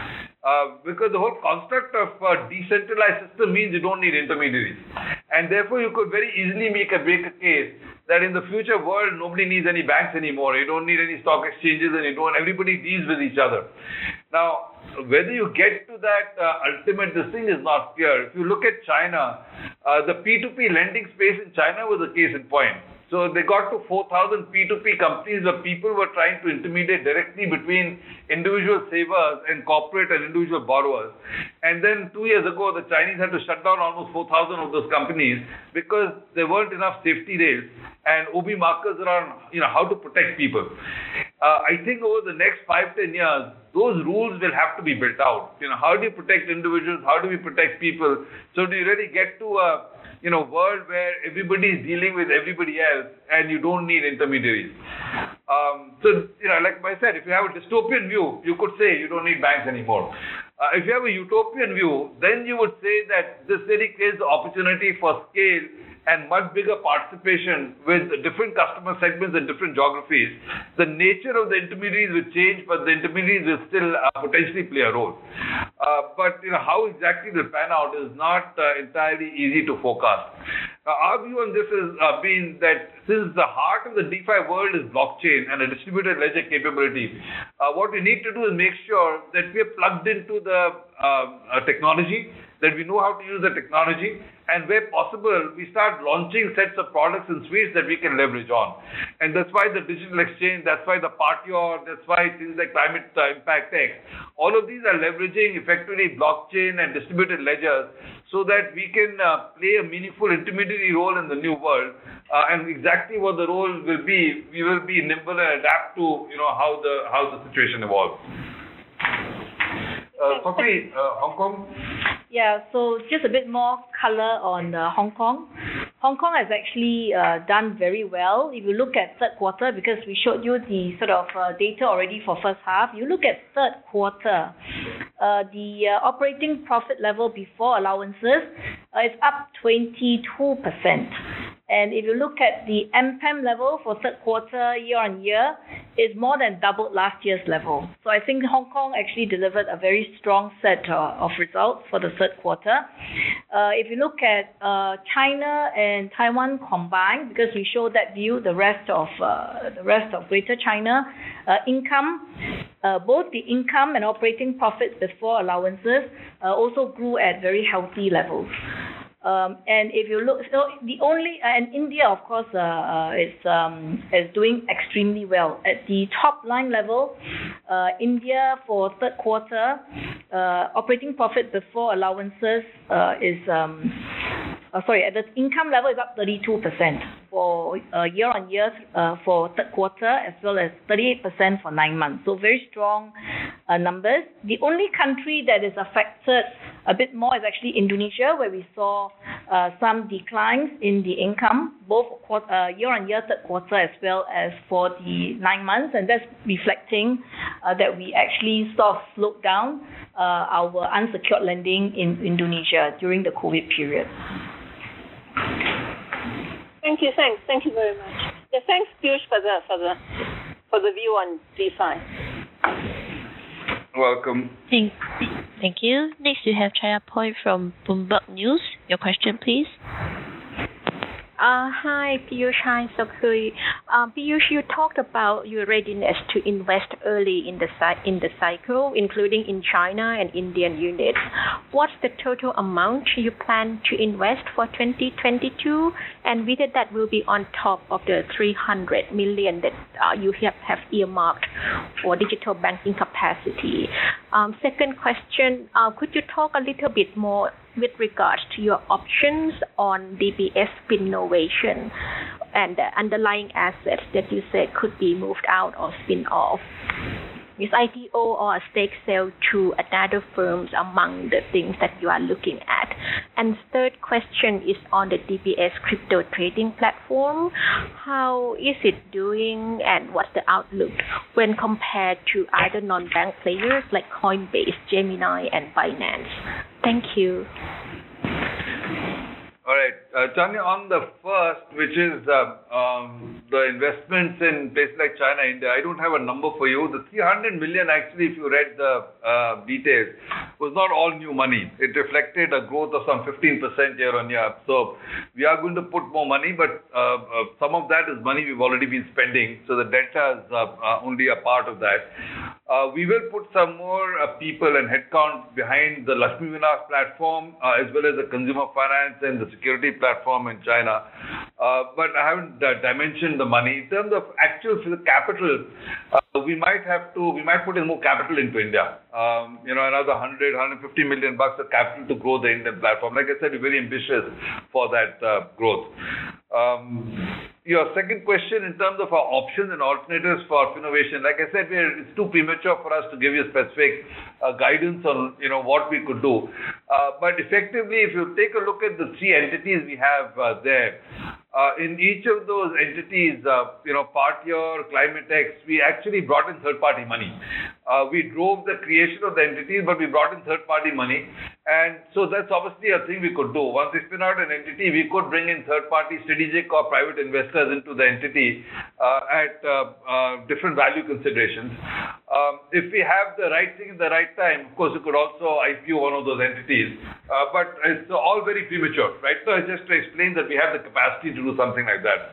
because the whole construct of a decentralized system means you don't need intermediaries. And therefore, you could very easily make a case that in the future world, nobody needs any banks anymore. You don't need any stock exchanges, and everybody deals with each other. Now, whether you get to that ultimate, this thing is not clear. If you look at China, the P2P lending space in China was a case in point. So they got to 4,000 P2P companies where people were trying to intermediate directly between individual savers and corporate and individual borrowers. And then 2 years ago, the Chinese had to shut down almost 4,000 of those companies because there weren't enough safety rails and OB markers around, how to protect people. I think over the next 5-10 years, those rules will have to be built out. How do you protect individuals? How do we protect people? So do you really get to a world where everybody is dealing with everybody else and you don't need intermediaries? Like I said, if you have a dystopian view, you could say you don't need banks anymore. If you have a utopian view, then you would say that this really creates the opportunity for scale and much bigger participation with different customer segments and different geographies. The nature of the intermediaries will change, but the intermediaries will still potentially play a role. But how exactly they pan out is not entirely easy to forecast. Our view on this has been that since the heart of the DeFi world is blockchain and a distributed ledger capability, what we need to do is make sure that we are plugged into the technology, that we know how to use the technology, and where possible, we start launching sets of products and suites that we can leverage on. And that's why the digital exchange, that's why the Partior, that's why things like Climate Impact X, all of these are leveraging effectively blockchain and distributed ledgers so that we can play a meaningful intermediary role in the new world. And exactly what the role will be, we will be nimble and adapt to how the situation evolves. Sophie, Hong Kong? Yeah, so just a bit more color on Hong Kong. Hong Kong has actually done very well. If you look at third quarter, because we showed you the sort of data already for first half, you look at third quarter, the operating profit level before allowances is up 22%. And if you look at the MPAM level for third quarter year on year, it's more than doubled last year's level. So I think Hong Kong actually delivered a very strong set of results for the third quarter. If you look at China and Taiwan combined, because we show that view, the rest of Greater China income, both the income and operating profits before allowances also grew at very healthy levels. And if you look, so and India, of course, is doing extremely well. At the top line level, India for third quarter, operating profit before allowances at the income level is up 32% for year on year for third quarter, as well as 38% for 9 months. So very strong numbers. The only country that is affected a bit more is actually Indonesia, where we saw some declines in the income, both year on year third quarter as well as for the 9 months, and that's reflecting that we actually sort of slowed down our unsecured lending in Indonesia during the COVID period. Thank you very much. Yeah, thanks, Piyush, for the view on DeFi. Welcome. Thank you. Next, we have Chaya Poi from Bloomberg News. Your question, please. Hi, Piyush. Hi, Sok-Hui. Piyush, you talked about your readiness to invest early in the cycle, including in China and Indian units. What's the total amount you plan to invest for 2022, and whether that will be on top of the 300 million that you have earmarked for digital banking capacity? Second question, could you talk a little bit more with regards to your options on DBS Spinnovation and the underlying assets that you said could be moved out or spin off? Is IPO or a stake sale to another firms among the things that you are looking at? And third question is on the DBS crypto trading platform. How is it doing, and what's the outlook when compared to other non-bank players like Coinbase, Gemini, and Binance? Thank you. All right. Chanya, on the first, which is the investments in places like China, India, I don't have a number for you. The 300 million, actually, if you read the details, was not all new money. It reflected a growth of some 15% year on year. So we are going to put more money, but some of that is money we've already been spending. So the delta is only a part of that. We will put some more people and headcount behind the Lakshmi Vilas platform, as well as the consumer finance and the security platform in China. But I haven't dimensioned the money. In terms of actual capital, we might put in more capital into India. Another 150 million bucks of capital to grow the Indian platform. Like I said, we're very ambitious for that growth. Your second question in terms of our options and alternatives for innovation, like I said, it's too premature for us to give you specific guidance on what we could do. But effectively, if you take a look at the three entities we have there, in each of those entities, Partior, Climatex, we actually brought in third-party money. We drove the creation of the entities, but we brought in third-party money. And so that's obviously a thing we could do. Once we spin out an entity, we could bring in third-party strategic or private investors into the entity at different value considerations. If we have the right thing at the right time, of course, we could also IPO one of those entities. But it's all very premature, right? So just to explain that we have the capacity to do something like that.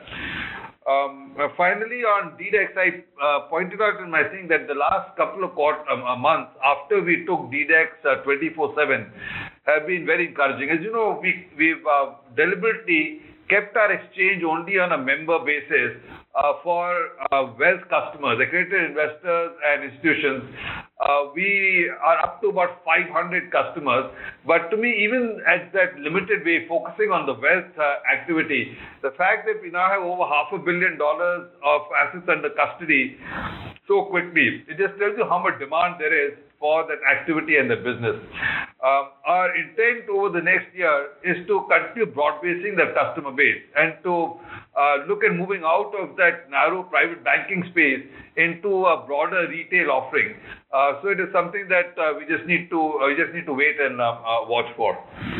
Finally, on DDEX, I pointed out in my thing that the last couple of months after we took DDEX 24/7 have been very encouraging. As you know, we've deliberately kept our exchange only on a member basis for wealth customers, accredited investors and institutions. We are up to about 500 customers. But to me, even at that limited way, focusing on the wealth activity, the fact that we now have over $500 million of assets under custody so quickly, it just tells you how much demand there is for that activity and the business. Our intent over the next year is to continue broad-basing that customer base and to look at moving out of that narrow private banking space into a broader retail offering. So it is something that we just need to wait and watch for.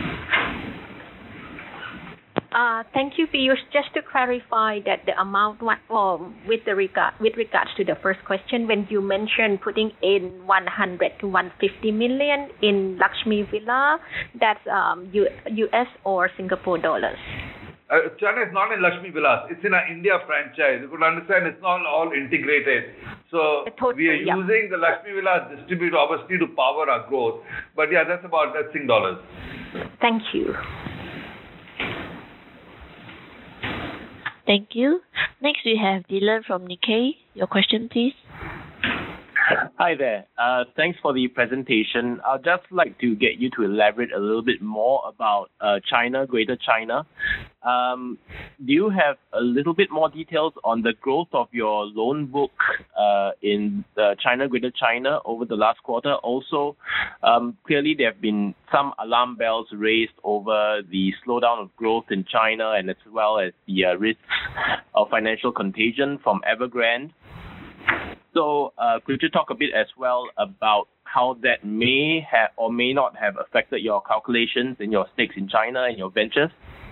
Thank you, Piyush. Just to clarify that the amount with regards to the first question, when you mentioned putting in 100 to 150 million in Lakshmi Vilas, that's US or Singapore dollars? China is not in Lakshmi Vilas. It's in our India franchise. You could understand it's not all integrated. So we are using the Lakshmi Vilas distributor obviously to power our growth. But yeah, that's Sing dollars. Thank you. Thank you. Next, we have Dylan from Nikkei. Your question, please. Hi there. Thanks for the presentation. I'd just like to get you to elaborate a little bit more about China, Greater China. Do you have a little bit more details on the growth of your loan book in China, Greater China over the last quarter? Also, clearly there have been some alarm bells raised over the slowdown of growth in China and as well as the risks of financial contagion from Evergrande. So could you talk a bit as well about how that may have or may not have affected your calculations in your stakes in China and your ventures?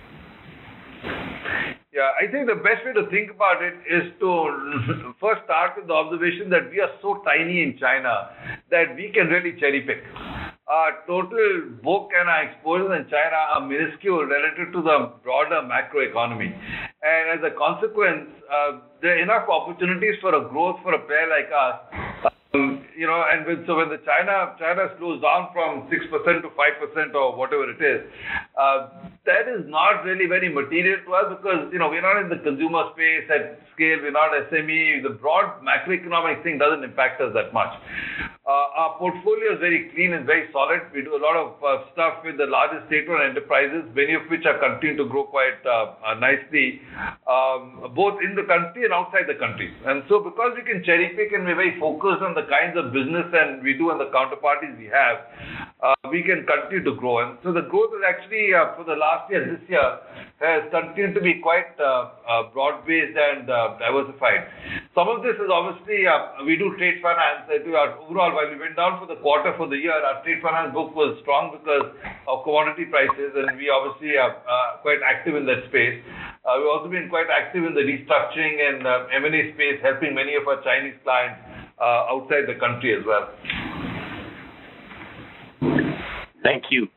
Yeah, I think the best way to think about it is to first start with the observation that we are so tiny in China that we can really cherry pick. Our total book and our exposures in China are minuscule relative to the broader macroeconomy. And as a consequence, there are enough opportunities for a growth for a player like us. So when the China slows down from 6% to 5% or whatever it is, that is not really very material to us because, we're not in the consumer space at scale, we're not SME, the broad macroeconomic thing doesn't impact us that much. Our portfolio is very clean and very solid. We do a lot of stuff with the largest state-owned enterprises, many of which are continuing to grow quite nicely, both in the country and outside the country. And so because we can cherry pick and we're very focused on the kinds of business and we do and the counterparties we have, we can continue to grow. And so the growth is actually for the last year, this year, has continued to be quite broad-based and diversified. Some of this is obviously, we do trade finance. Overall, while we went down for the quarter, for the year, our trade finance book was strong because of commodity prices, and we obviously are quite active in that space. We've also been quite active in the restructuring and M&A space, helping many of our Chinese clients outside the country as well. Thank you.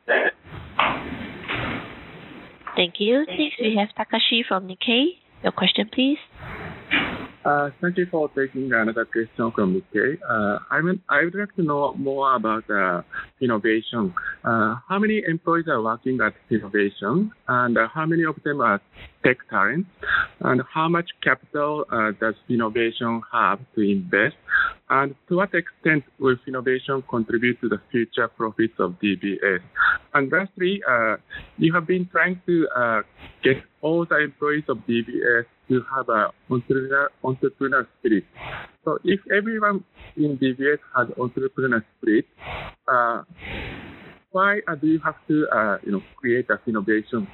Thank you. Next, we have Takashi from Nikkei. Your question, please. Thank you for taking another question from Nikkei. I would like to know more about innovation. How many employees are working at innovation, and how many of them are tech talents, and how much capital does innovation have to invest, and to what extent will innovation contribute to the future profits of DBS? And lastly, you have been trying to get all the employees of DBS to have an entrepreneur spirit. So if everyone in DBS has entrepreneur spirit, why do you have to create that innovation?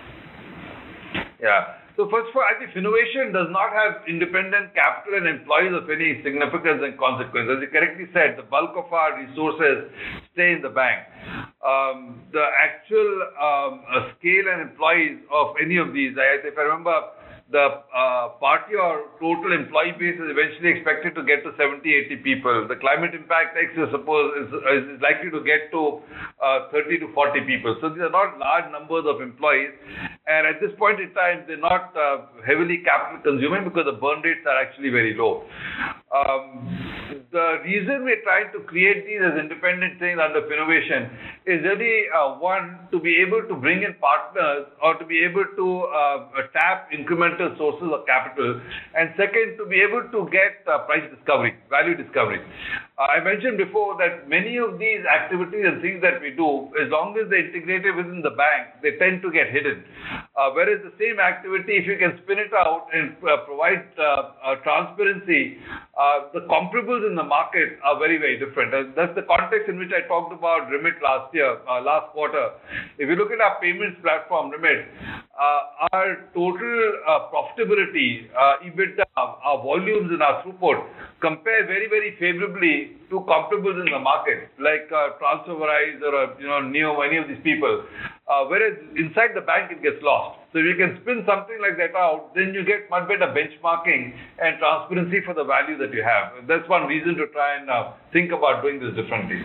Yeah. So first of all, I think innovation does not have independent capital and employees of any significance and consequence. As you correctly said, the bulk of our resources stay in the bank. The actual scale and employees of any of these, if I remember, the party or total employee base is eventually expected to get to 70, 80 people. The climate impact X, I suppose, is likely to get to 30 to 40 people. So these are not large numbers of employees. And at this point in time, they're not heavily capital consuming because the burn rates are actually very low. The reason we're trying to create these as independent things under innovation is really, one, to be able to bring in partners or to be able to tap incremental sources of capital, and second, to be able to get price discovery, value discovery. I mentioned before that many of these activities and things that we do, as long as they're integrated within the bank, they tend to get hidden. Whereas the same activity, if you can spin it out and provide transparency, the comparables in the market are very, very different. And that's the context in which I talked about Remit last quarter. If you look at our payments platform, Remit, our total profitability, EBITDA, our volumes and our throughput compare very, very favorably to comparables in the market, like TransferWise or Neo, any of these people. Whereas inside the bank, it gets lost. So if you can spin something like that out, then you get much better benchmarking and transparency for the value that you have. That's one reason to try and think about doing this differently.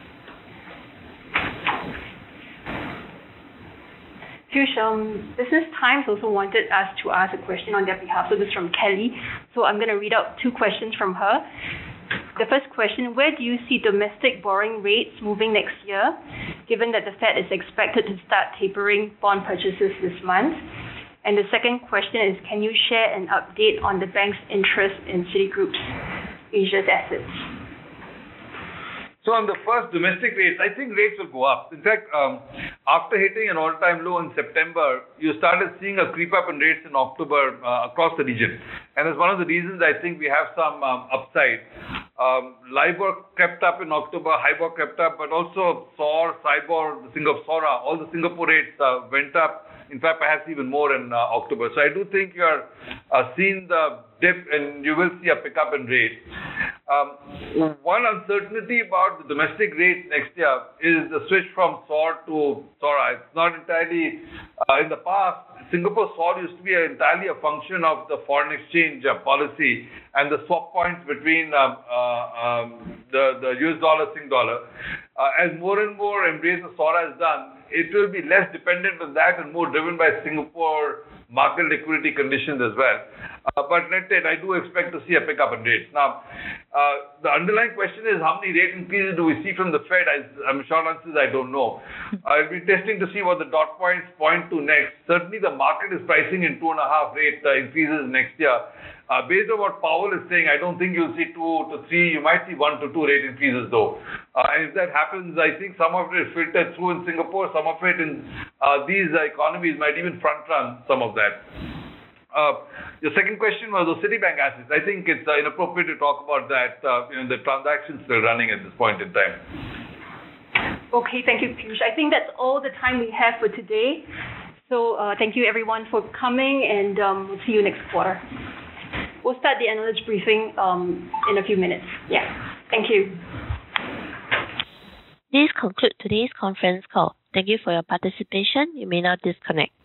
Piyush, Business Times also wanted us to ask a question on their behalf. So this is from Kelly. So I'm going to read out two questions from her. The first question, where do you see domestic borrowing rates moving next year, given that the Fed is expected to start tapering bond purchases this month? And the second question is, can you share an update on the bank's interest in Citigroup's Asia's assets? So on the first, domestic rates, I think rates will go up. In fact, after hitting an all-time low in September, you started seeing a creep up in rates in October across the region. And that's one of the reasons I think we have some upside. LIBOR crept up in October, HIBOR crept up, but also SOR, SIBOR, SORA, all the Singapore rates went up. In fact, perhaps even more in October. So I do think you are seeing the dip, and you will see a pickup in rates. One uncertainty about the domestic rates next year is the switch from SOR to SORA. It's not entirely, in the past, Singapore SOR used to be entirely a function of the foreign exchange policy and the swap points between the US dollar, Sing dollar. As more and more embrace of SORA is done, it will be less dependent on that and more driven by Singapore market liquidity conditions as well. But net, I do expect to see a pickup in rates. Now, the underlying question is how many rate increases do we see from the Fed? Short answer is I don't know. I'll be testing to see what the dot points point to next. Certainly, the market is pricing in 2.5 rate increases next year. Based on what Powell is saying, I don't think you'll see 2 to 3. You might see 1 to 2 rate increases though. And if that happens, I think some of it is filtered through in Singapore. Some of it in these economies might even front run some of that. Your second question was the Citibank assets. I think it's inappropriate to talk about that. The transaction's still running at this point in time. Okay, thank you, Piyush. I think that's all the time we have for today. So thank you everyone for coming, and we'll see you next quarter. We'll start the analyst briefing in a few minutes. Yeah. Thank you. This concludes today's conference call. Thank you for your participation. You may now disconnect.